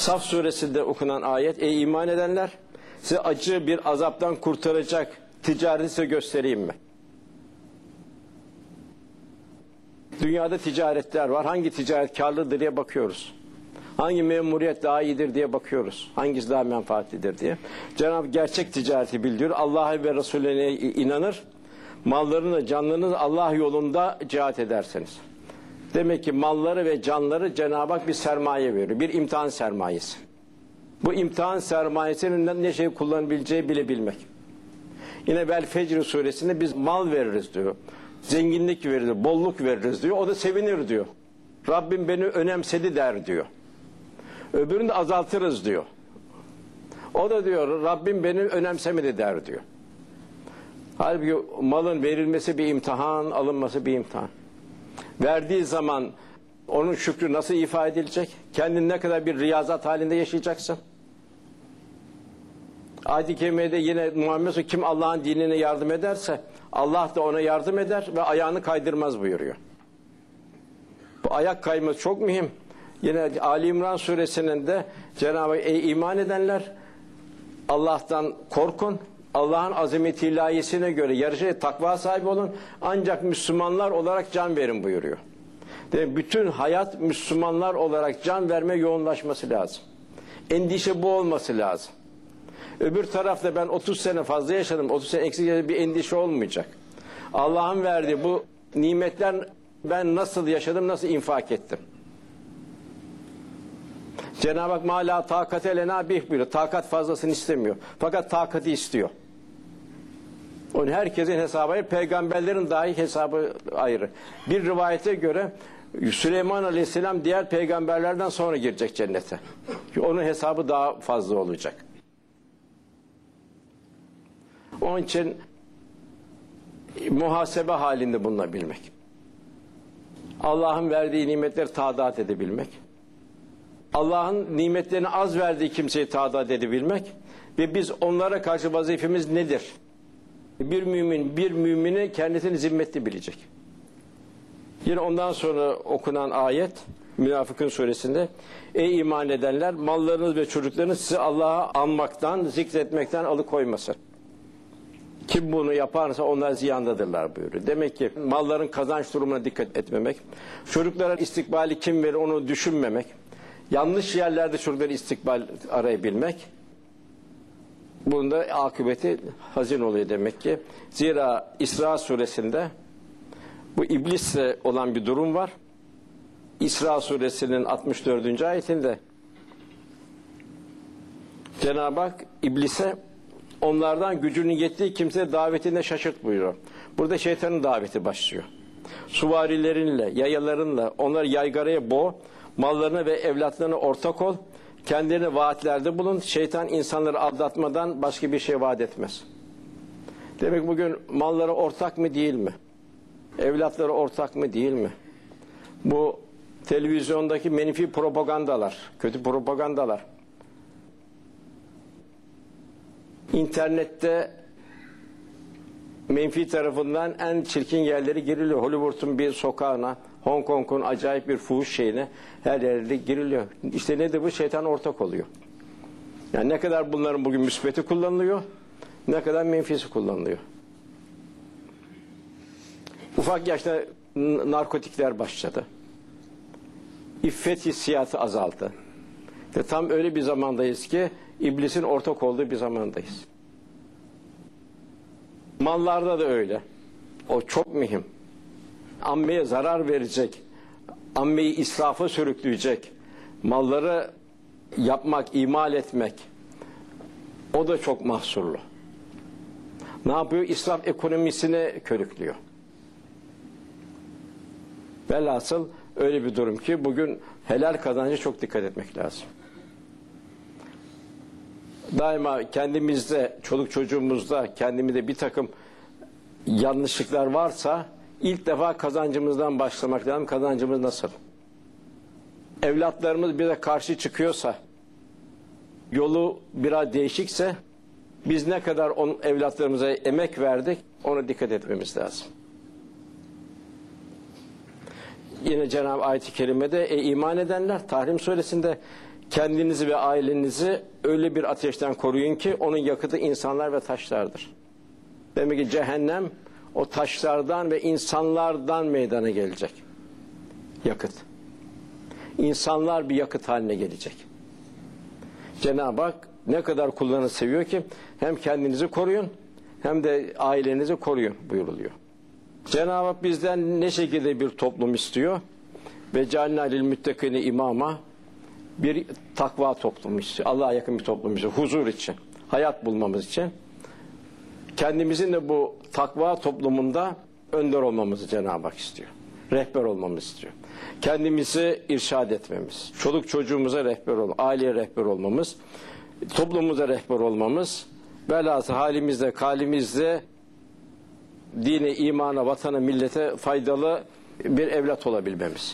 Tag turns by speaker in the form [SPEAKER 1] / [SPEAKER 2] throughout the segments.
[SPEAKER 1] Saf suresinde okunan ayet, ey iman edenler, size acı bir azaptan kurtaracak ticareti size göstereyim mi? Dünyada ticaretler var. Hangi ticaret karlıdır diye bakıyoruz. Hangi memuriyet daha iyidir diye bakıyoruz. Hangisi daha menfaatlidir diye. Cenab-ı gerçek ticareti bildiriyor. Allah'a ve Resulüne inanır. Mallarını, canlarını Allah yolunda cihat ederseniz. Demek ki malları ve canları Cenab-ı Hak bir sermaye veriyor. Bir imtihan sermayesi. Bu imtihan sermayesinin ne şey kullanabileceği bile bilmek. Yine Vel Fecr suresinde biz mal veririz diyor. Zenginlik veririz, bolluk veririz diyor. O da sevinir diyor. Rabbim beni önemsedi der diyor. Öbürünü de azaltırız diyor. O da diyor Rabbim beni önemsemedi der diyor. Halbuki malın verilmesi bir imtihan, alınması bir imtihan. Verdiği zaman onun şükrü nasıl ifade edilecek? Kendin ne kadar bir riyazat halinde yaşayacaksın? Ayet-i Kerime'de yine Muhammed kim Allah'ın dinine yardım ederse Allah da ona yardım eder ve ayağını kaydırmaz buyuruyor. Bu ayak kayması çok mühim. Yine Ali İmran suresinin de Cenab-ı Hak ey iman edenler Allah'tan korkun. Allah'ın azameti ilahiyesine göre yarışa takva sahibi olun. Ancak Müslümanlar olarak can verin buyuruyor. Yani bütün hayat Müslümanlar olarak can verme yoğunlaşması lazım. Endişe bu olması lazım. Öbür tarafta ben 30 sene fazla yaşadım, 30 sene eksik yaşadım, bir endişe olmayacak. Allah'ın verdiği bu nimetler ben nasıl yaşadım, nasıl infak ettim? Cenab-ı Hak mâlâ tâkate lenâ bih buyuruyor. Takat fazlasını istemiyor. Fakat takati istiyor. Onun herkesin hesabı ayrı, peygamberlerin dahi hesabı ayrı. Bir rivayete göre Süleyman Aleyhisselam diğer peygamberlerden sonra girecek cennete. Çünkü onun hesabı daha fazla olacak. Onun için muhasebe halinde bulunabilmek. Allah'ın verdiği nimetleri tadat edebilmek. Allah'ın nimetlerini az verdiği kimseyi tadat edebilmek ve biz onlara karşı vazifemiz nedir? Bir mümin, bir mümini kendisini zimmetli bilecek. Yine ondan sonra okunan ayet, Münafıkun suresinde, ey iman edenler, mallarınız ve çocuklarınız sizi Allah'a anmaktan, zikretmekten alıkoymasın. Kim bunu yaparsa onlar ziyandadırlar buyuruyor. Demek ki malların kazanç durumuna dikkat etmemek, çocuklara istikbali kim verir onu düşünmemek, yanlış yerlerde çocuklara istikbal arayabilmek, bunun da akıbeti hazin oluyor demek ki. Zira İsra suresinde bu iblisle olan bir durum var. İsra suresinin 64. ayetinde Cenab-ı Hak iblise onlardan gücünün yettiği kimse davetinde şaşırt buyuruyor. Burada şeytanın daveti başlıyor. Suvarilerinle, yayalarınla onları yaygaraya boğ, mallarına ve evlatlarına ortak ol, kendilerine vaatlerde bulun. Şeytan insanları aldatmadan başka bir şey vaat etmez. Demek bugün malları ortak mı değil mi? Evlatları ortak mı değil mi? Bu televizyondaki menfi propagandalar, kötü propagandalar. İnternette menfi tarafından en çirkin yerleri giriliyor. Hollywood'un bir sokağına, Hong Kong'un acayip bir fuhuş şeyine her yerde giriliyor. İşte nedir bu? Şeytan ortak oluyor. Yani ne kadar bunların bugün müsbeti kullanılıyor, ne kadar menfisi kullanılıyor. Ufak yaşta narkotikler başladı. İffet hissiyatı azaldı. Ve tam öyle bir zamandayız ki iblisin ortak olduğu bir zamandayız. Mallarda da öyle. O çok mühim. Ammeye zarar verecek, ammeyi israfa sürükleyecek malları yapmak, imal etmek, o da çok mahsurlu. Ne yapıyor? İsraf ekonomisine körüklüyor. Velhasıl öyle bir durum ki bugün helal kazancı çok dikkat etmek lazım. Daima kendimizde, çoluk çocuğumuzda, kendimizde bir takım yanlışlıklar varsa ilk defa kazancımızdan başlamak lazım. Kazancımız nasıl? Evlatlarımız bize karşı çıkıyorsa, yolu biraz değişikse, biz ne kadar evlatlarımıza emek verdik, ona dikkat etmemiz lazım. Yine Cenab-ı Ayet-i Kerime'de iman edenler, Tahrim suresinde kendinizi ve ailenizi öyle bir ateşten koruyun ki onun yakıtı insanlar ve taşlardır. Demek ki cehennem o taşlardan ve insanlardan meydana gelecek. Yakıt. İnsanlar bir yakıt haline gelecek. Cenab-ı Hak ne kadar kullarını seviyor ki hem kendinizi koruyun hem de ailenizi koruyun buyuruluyor. Cenab-ı Hak bizden ne şekilde bir toplum istiyor? Ve cealnâ lil müttekîne imâma, bir takva toplumu istiyor. Allah'a yakın bir toplum istiyor. Huzur için, hayat bulmamız için. Kendimizin de bu takva toplumunda önder olmamızı Cenab-ı Hak istiyor. Rehber olmamızı istiyor. Kendimizi irşad etmemiz, çoluk çocuğumuza rehber olmamız, aileye rehber olmamız, toplumumuza rehber olmamız, velhâsıl halimizde, kalimizde dine, imana, vatana, millete faydalı bir evlat olabilmemiz.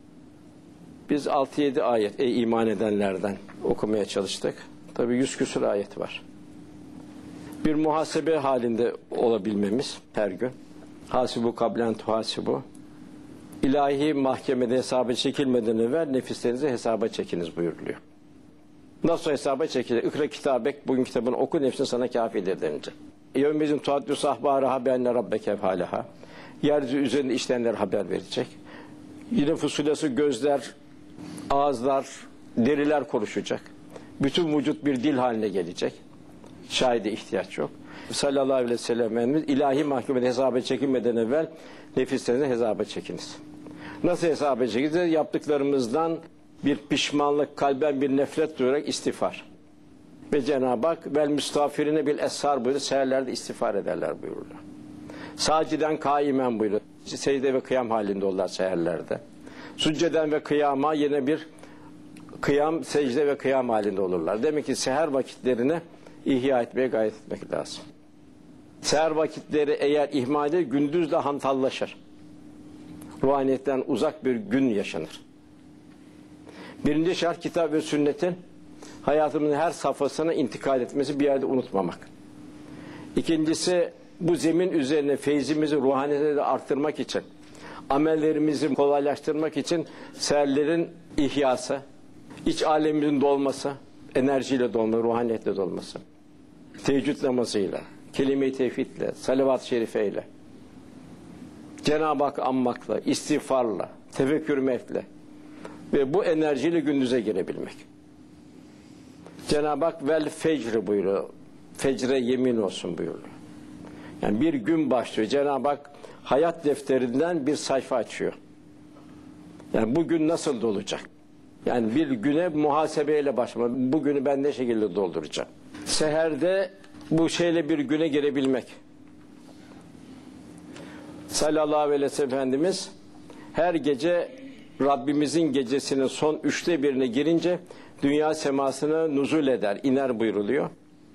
[SPEAKER 1] Biz 6-7 ayet iman edenlerden okumaya çalıştık. Tabii 100 küsur ayet var. Bir muhasebe halinde olabilmemiz her gün. Hasibu kablen tuhasibu. İlahi mahkemede hesaba çekilmeden evvel nefislerinizi hesaba çekiniz buyuruluyor. Nasıl hesaba çekilir? İkra kitabek, bugün kitabını oku, nefsin sana kafidir denince. Yevmezin tuhaddü sahbâraha beenne rabbeke fâleha. Yeryüzü üzerinde işleyenler haber verecek. Yine fusulası gözler, ağızlar, deriler konuşacak. Bütün vücut bir dil haline gelecek. Şahide ihtiyaç yok. Sallallahu aleyhi ve sellem Efendimiz, ilahi mahkemede hesaba çekilmeden evvel nefislerinizi hesaba çekiniz. Nasıl hesaba çekiniz? Yaptıklarımızdan bir pişmanlık, kalben bir nefret duyarak istiğfar. Ve Cenab-ı Hak vel müstağfirine bil eshar buyuruyor. Seherlerde istiğfar ederler buyururlar. Saciden kaimen buyuruyor. Secde ve kıyam halinde olurlar seherlerde. Sücceden ve kıyama yine bir kıyam, secde ve kıyam halinde olurlar. Demek ki seher vakitlerini ihya etmeye gayret etmek lazım. Seher vakitleri eğer ihmal edilir, gündüz de hantallaşır. Ruhaniyetten uzak bir gün yaşanır. Birinci şart, kitap ve sünnetin hayatımızın her safhasına intikal etmesi, bir yerde unutmamak. İkincisi, bu zemin üzerine feyzimizi, ruhaniyeti de arttırmak için, amellerimizi kolaylaştırmak için seherlerin ihyası, iç alemimizin dolması, enerjiyle dolması, ruhaniyetle dolması, teheccüd namazıyla, kelime-i tevhidle, salavat-ı şerifeyle, Cenab-ı Hak anmakla, istiğfarla, tefekkür mehtle ve bu enerjiyle gündüze girebilmek. Cenab-ı Hak vel fecr buyuruyor. Fecre yemin olsun buyuruyor. Yani bir gün başlıyor. Cenab-ı Hak hayat defterinden bir sayfa açıyor. Yani bugün nasıl olacak? Yani bir güne muhasebeyle başlamak. Bugünü ben ne şekilde dolduracağım? Seherde bu şeyle bir güne girebilmek. Sallallahu aleyhi ve sellem Efendimiz her gece Rabbimizin gecesinin son 1/3'ine girince dünya semasına nuzul eder, iner buyuruluyor.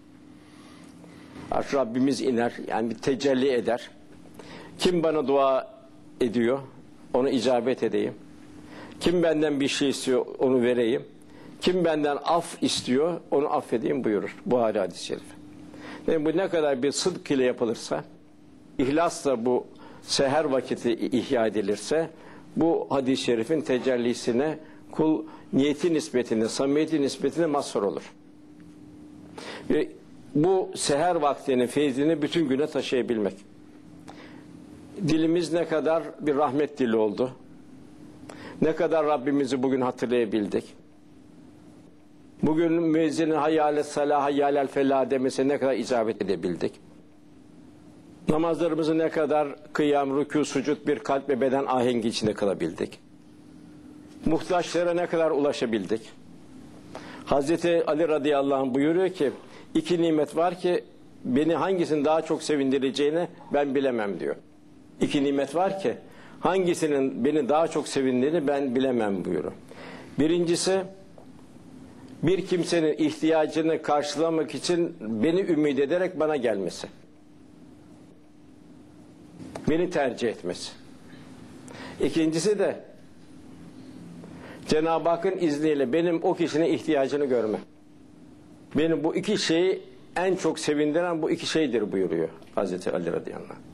[SPEAKER 1] Rabbimiz iner, yani bir tecelli eder. Kim bana dua ediyor, ona icabet edeyim. Kim benden bir şey istiyor, onu vereyim. Kim benden af istiyor, onu affedeyim buyurur. Buhari hadis-i şerif. Yani bu ne kadar bir sıdk ile yapılırsa, ihlasla bu seher vakiti ihya edilirse, bu hadis-i şerifin tecellisine kul niyeti nispetinde, samimiyeti nispetinde mazhar olur. Ve bu seher vaktinin feyzini bütün güne taşıyabilmek. Dilimiz ne kadar bir rahmet dili oldu. Ne kadar Rabbimizi bugün hatırlayabildik. Bugün müezzinin hayyâle salâh, hayyâlel felâh demesine ne kadar icabet edebildik. Namazlarımızı ne kadar kıyam, rükû, sucud bir kalp ve beden ahengi içinde kılabildik. Muhtaçlara ne kadar ulaşabildik. Hazreti Ali radıyallahu anh buyuruyor ki, 2 nimet var ki beni hangisinin daha çok sevindireceğini ben bilemem diyor. 2 nimet var ki hangisinin beni daha çok sevindiğini ben bilemem buyuruyor. Birincisi, bir kimsenin ihtiyacını karşılamak için beni ümit ederek bana gelmesi. Beni tercih etmesi. İkincisi de Cenab-ı Hakk'ın izniyle benim o kişinin ihtiyacını görmem. Benim bu 2 şeyi en çok sevindiren bu 2 şeydir buyuruyor Hazreti Ali radıyallahu anh.